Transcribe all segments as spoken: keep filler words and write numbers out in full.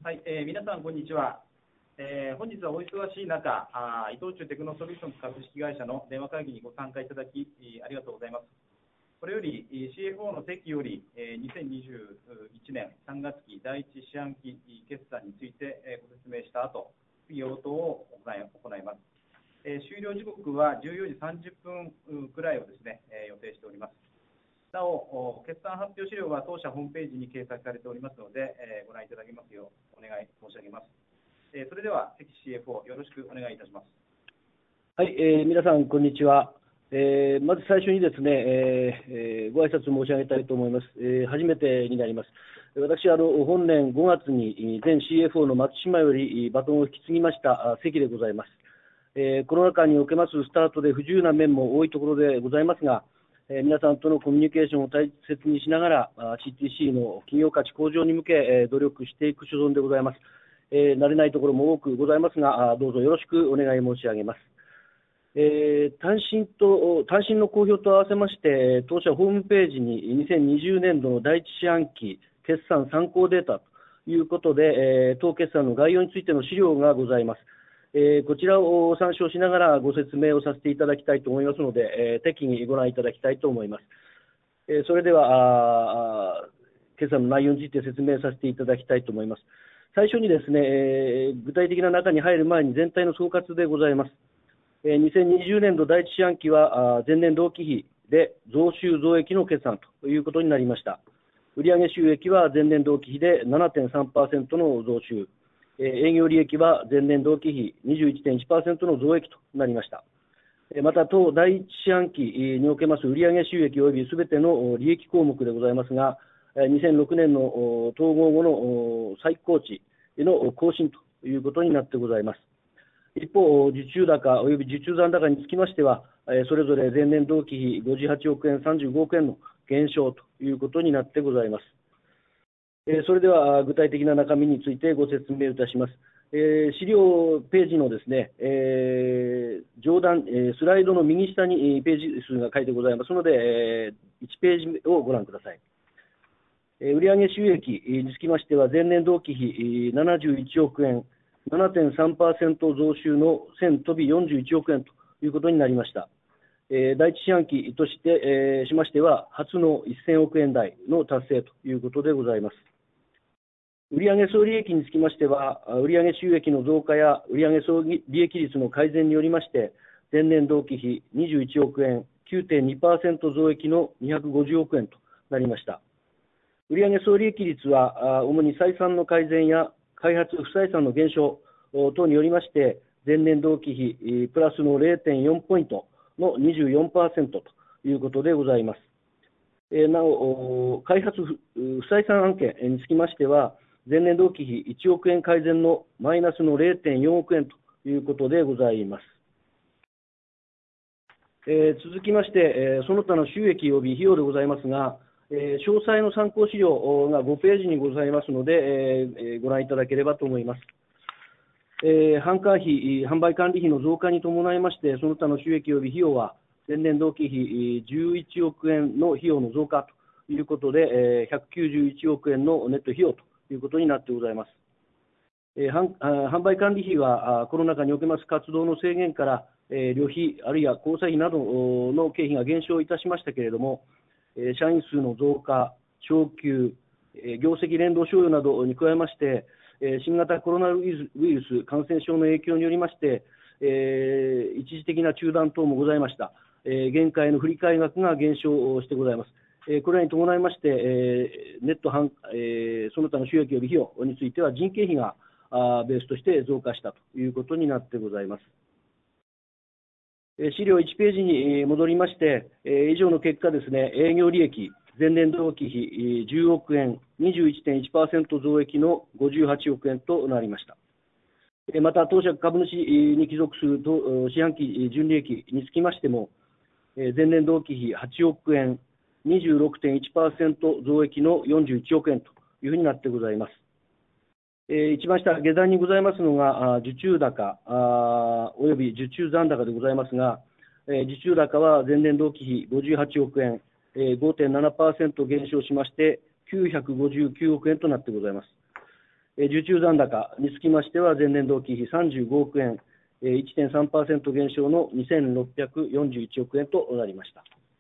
はい、えー、皆さん、こんにちは。えー、本日はお忙しい中、あ伊藤忠テクノソリューションズ株式会社の電話会議にご参加いただき、ありがとうございます。これより シーエフオー の席より、えー、にせんにじゅういちねんさんがつ期第一四半期決算について、えー、ご説明した後、質疑応答を行い、行います。えー、終了時刻はじゅうよじさんじゅっぷんくらいをですね、えー、予定しております。なお、決算発表資料は当社ホームページに掲載されておりますので、えー、ご覧いただけますようお願い申し上げます。えー、それでは、関 シーエフオー、よろしくお願いいたします。 はい、えー、皆さん、こんにちは。えー、まず最初にですね、えー、ご挨拶申し上げたいと思います。えー、初めてになります。私、あの本年ごがつに前 シーエフオー の松島よりバトンを引き継ぎました関でございます。えー、コロナ禍におけますスタートで不自由な面も多いところでございますが、えー、皆さんとのコミュニケーションを大切にしながら シーティーシー の企業価値向上に向け、えー、努力していく所存でございます。えー、慣れないところも多くございますが、どうぞよろしくお願い申し上げます。えー、単身と単身の公表と合わせまして、当社ホームページににせんにじゅうねんどの第一四半期決算参考データということで、えー、当決算の概要についての資料がございます。えー、こちらを参照しながらご説明をさせていただきたいと思いますので、えー、適宜ご覧いただきたいと思います。えー、それではあ決算の内容について説明させていただきたいと思います。最初にですね、えー、具体的な中に入る前に全体の総括でございます。えー、にせんにじゅうねんど第一四半期は前年同期比で増収増益の決算ということになりました。売上収益は前年同期比で ななてんさんパーセント の増収、営業利益は前年同期比 にじゅういちてんいちパーセント の増益となりました。また、当第一四半期におけます売上収益及びすべての利益項目でございますが、にせんろくねんの統合後の最高値の更新ということになってございます。一方、受注高及び受注残高につきましては、それぞれ前年同期比ごじゅうはちおくえん、さんじゅうごおくえんの減少ということになってございます。それでは具体的な中身についてご説明いたします。えー、資料ページのですね、えー、上段、えー、スライドの右下にページ数が書いてございますので、えー、いちページをご覧ください。えー、売上収益につきましては、前年同期比ななじゅういちおくえん、ななてんさんパーセント 増収のせん飛びよんじゅういちおくえんということになりました。えー、第一四半期として、えー、しましては、初のせんおくえん台の達成ということでございます。売上総利益につきましては、売上収益の増加や売上総利益率の改善によりまして、前年同期比にじゅういちおくえん、きゅうてんにパーセント 増益のにひゃくごじゅうおくえんとなりました。売上総利益率は、主に採算の改善や開発不採算の減少等によりまして、前年同期比プラスの れいてんよん ポイントの にじゅうよんパーセント ということでございます。なお、開発不採算案件につきましては、前年同期比いちおくえん改善のマイナスの れいてんよんおくえんということでございます。えー、続きまして、えー、その他の収益及び費用でございますが、えー、詳細の参考資料がごページにございますので、えー、ご覧いただければと思います。えー、販管費、販売管理費の増加に伴いまして、その他の収益及び費用は、前年同期比じゅういちおくえんの費用の増加ということで、えー、ひゃくきゅうじゅういちおくえんのネット費用とということになってございます。えー、販売管理費はコロナ禍におけます活動の制限から、えー、旅費あるいは交際費などの経費が減少いたしましたけれども、えー、社員数の増加、昇給、えー、業績連動賞与などに加えまして、えー、新型コロナウイルス感染症の影響によりまして、えー、一時的な中断等もございました。えー、現下への振り替え額が減少してございます。これらに伴いまして、ネット販、その他の収益及び費用については人件費がベースとして増加したということになってございます。資料いちページに戻りまして、以上の結果ですね、営業利益、前年同期比じゅうおくえん、にじゅういちてんいちパーセント 増益のごじゅうはちおくえんとなりました。また、当社株主に帰属する四半期純利益につきましても、前年同期比はちおくえん、にじゅうろくてんいちパーセント 増益のよんじゅういちおくえんというふうになってございます。えー、一番下、下段にございますのが、受注高および受注残高でございますが、えー、受注高は前年同期比ごじゅうはちおくえん、えー、ごてんななパーセント 減少しまして、きゅうひゃくごじゅうきゅうおくえんとなってございます。 受注残高につきましては、前年同期比さんじゅうごおくえん、いってんさんパーセント 減少のにせんろっぴゃくよんじゅういちおくえんとなりました。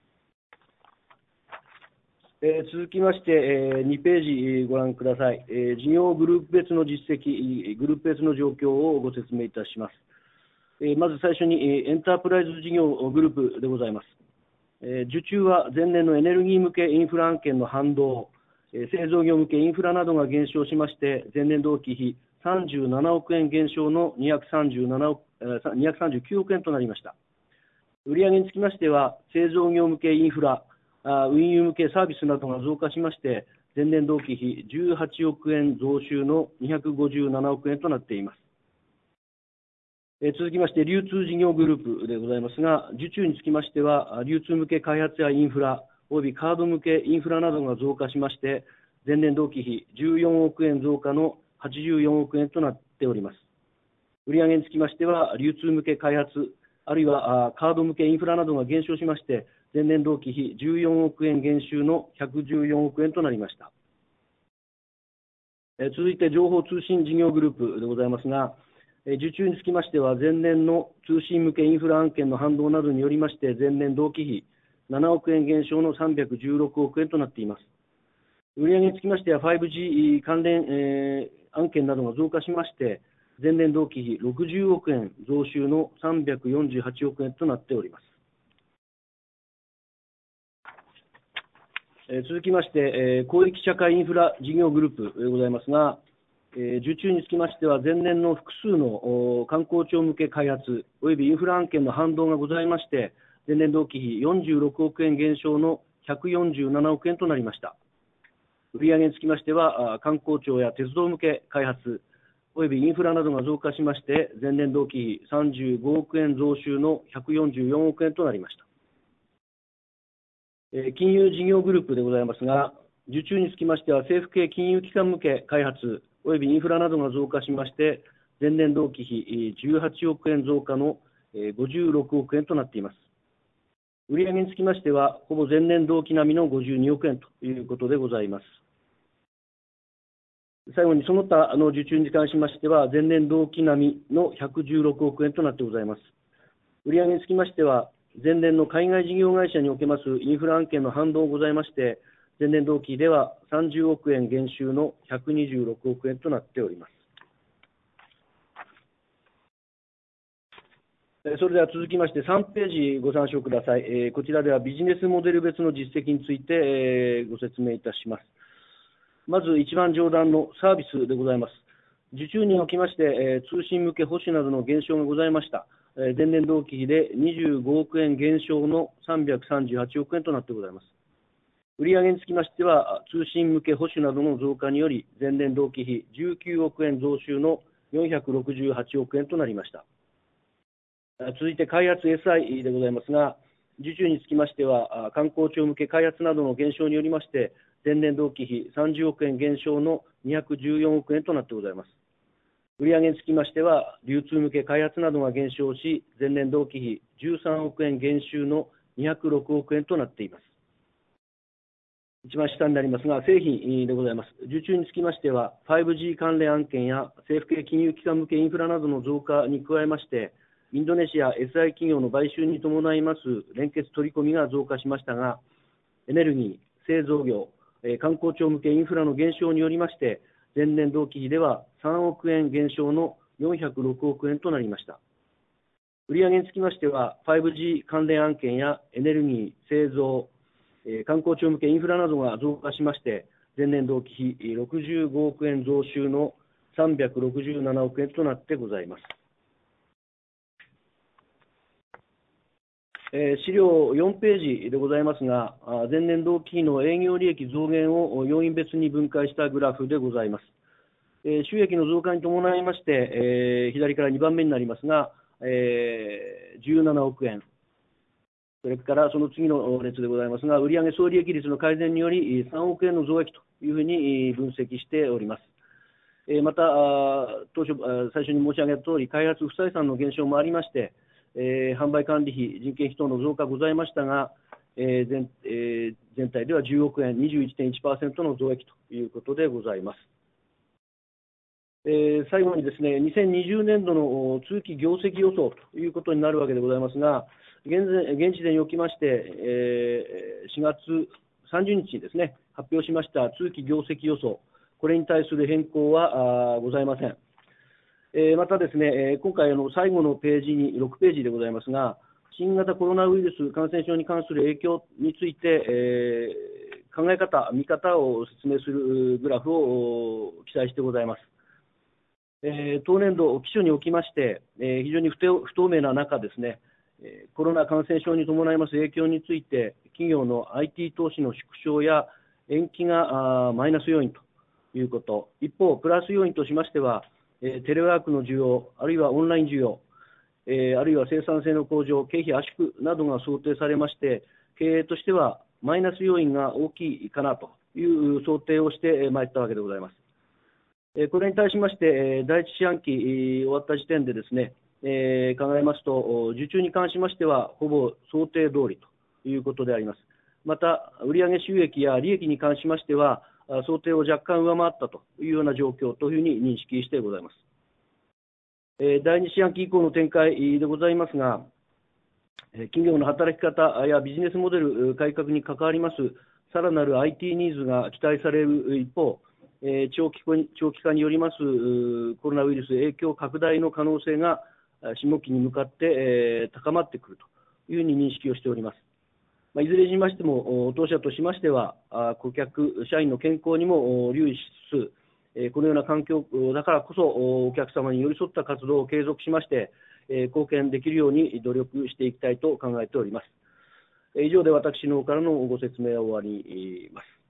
えー、続きまして、えー、にページご覧ください、えー。事業グループ別の実績、グループ別の状況をご説明いたします。えー、まず最初に、えー、エンタープライズ事業グループでございます。えー、受注は前年のエネルギー向けインフラ案件の反動、えー、製造業向けインフラなどが減少しまして、前年同期比さんじゅうななおくえん減少のにひゃくさんじゅうきゅうおくえんとなりました。売上につきましては、製造業向けインフラ、運輸向けサービスなどが増加しまして、前年同期比じゅうはちおくえん増収のにひゃくごじゅうななおくえんとなっています。え続きまして、流通事業グループでございますが、受注につきましては、流通向け開発やインフラ、およびカード向けインフラなどが増加しまして、前年同期比じゅうよんおくえん増加のはちじゅうよんおくえんとなっております。売上につきましては、流通向け開発、あるいはカード向けインフラなどが減少しまして、前年同期比じゅうよんおくえん減収のひゃくじゅうよんおくえんとなりました。え続いて、情報通信事業グループでございますが、え受注につきましては、前年の通信向けインフラ案件の反動などによりまして、前年同期比ななおくえん減少のさんびゃくじゅうろくおくえんとなっています。売上につきましては、ファイブジー 関連、えー、案件などが増加しまして、前年同期比ろくじゅうおくえん増収のさんびゃくよんじゅうはちおくえんとなっております。えー、続きまして、えー、公益社会インフラ事業グループでございますが、えー、受注につきましては、前年の複数の観光庁向け開発およびインフラ案件の反動がございまして、前年同期比よんじゅうろくおくえん減少のひゃくよんじゅうななおくえんとなりました。売上につきましては、観光庁や鉄道向け開発およびインフラなどが増加しまして、前年同期比さんじゅうごおくえん増収のひゃくよんじゅうよんおくえんとなりました。金融事業グループでございますが、受注につきましては、政府系金融機関向け開発およびインフラなどが増加しまして、前年同期比じゅうはちおくえん増加のごじゅうろくおくえんとなっています。売上につきましては、ほぼ前年同期並みのごじゅうにおくえんということでございます。最後に、その他の受注に関しましては、前年同期並みのひゃくじゅうろくおくえんとなってございます。売上につきましては、前年の海外事業会社におけますインフラ案件の反動ございまして、前年同期ではさんじゅうおくえん減収のひゃくにじゅうろくおくえんとなっております。それでは続きましてさんページご参照ください。こちらではビジネスモデル別の実績についてご説明いたします。まず一番上段のサービスでございます。受注におきまして通信向け保守などの減少がございました。前年同期比でにじゅうごおくえん減少のさんびゃくさんじゅうはちおくえんとなってございます。売上につきましては、通信向け保守などの増加により、前年同期比じゅうきゅうおくえん増収のよんひゃくろくじゅうはちおくえんとなりました。続いて開発 エスアイ でございますが、受注につきましては、観光庁向け開発などの減少によりまして、前年同期比さんじゅうおくえん減少のにひゃくじゅうよんおくえんとなってございます。売上につきましては、流通向け開発などが減少し、前年同期比じゅうさんおくえん減収のにひゃくろくおくえんとなっています。一番下になりますが、製品でございます。受注につきましては、ファイブジー 関連案件や政府系金融機関向けインフラなどの増加に加えまして、インドネシア エスアイ 企業の買収に伴います連結取り込みが増加しましたが、エネルギー、製造業、観光庁向けインフラの減少によりまして、前年同期比ではさんおくえん減少のよんひゃくろくおくえんとなりました。売上につきましては、ファイブジー 関連案件やエネルギー、製造、観光庁向けインフラなどが増加しまして、前年同期比ろくじゅうごおくえん増収のさんびゃくろくじゅうななおくえんとなってございます。えー、資料よんページでございますが、前年同期比の営業利益増減を要因別に分解したグラフでございます。えー、収益の増加に伴いまして、えー、左からにばんめになりますが、えー、じゅうななおくえん、それからその次の列でございますが、売上総利益率の改善によりさんおくえんの増益というふうに分析しております。えー、また、当初、最初に申し上げたとおり、開発不採算の減少もありまして、えー、販売管理費、人件費等の増加ございましたが、えー 全, えー、全体ではじゅうおくえん、にじゅういってんいちパーセント の増益ということでございます。 えー最後にですね、にせんにじゅうねんどの通期業績予想ということになるわけでございますが、現在現時点におきまして、えーしがつさんじゅうにちにですね、発表しました通期業績予想、これに対する変更はあーございません。えーまたですね、えー今回あの最後のページに、ろくページでございますが、新型コロナウイルス感染症に関する影響について、えー考え方、見方を説明するグラフを記載してございます。えー当年度、期初におきまして、えー非常に不透不透明な中ですね、えーコロナ感染症に伴います影響について、企業の アイティー 投資の縮小や延期があーマイナス要因ということ、一方、プラス要因としましては、えーテレワークの需要、あるいはオンライン需要、えーあるいは生産性の向上、経費圧縮などが想定されまして、経営としてはマイナス要因が大きいかなという想定をしてまいったわけでございます。えーこれに対しまして、えー第一四半期えー終わった時点でですね、えー考えますと、お受注に関しましては、ほぼ想定通りということであります。また、売上収益や利益に関しましては、あ想定を若干上回ったというような状況というふうに認識してございます。えー第二四半期以降の展開でございますが、えー企業の働き方やビジネスモデル改革に関わりますさらなる アイティー ニーズが期待される一方、えー長期化に長期化によりますうーコロナウイルス影響拡大の可能性があ下期に向かって、えー高まってくるというふうに認識をしております。まあ、いずれにしましても、お当社としましては、あ顧客、社員の健康にもお留意しつつ、えーこのような環境だからこそ、おお客様に寄り添った活動を継続しまして、えー貢献できるように努力していきたいと考えております。えー以上で私の方からのご説明を終わります。